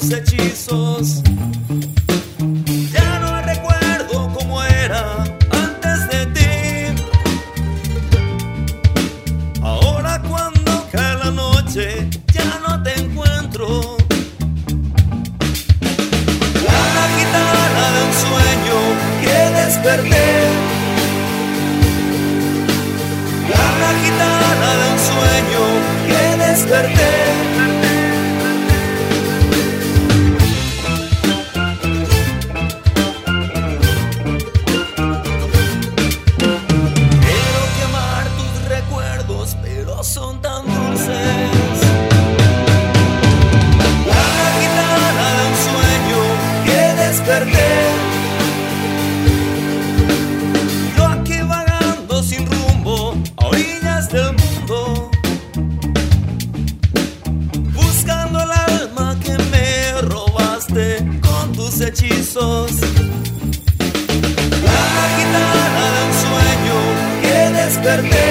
tus hechizos. Ya no recuerdo cómo era antes de ti. Ahora cuando cae la noche ya no te encuentro. La guitarra de un sueño que desperté. La guitarra de un sueño que desperté. Quiero quemar tus recuerdos, pero son tan dulces. La guitarra de un sueño que desperté. Yo aquí vagando sin rumbo a orillas del mundo, buscando el alma que me robaste con tus hechizos. La guitarra de un sueño que desperté.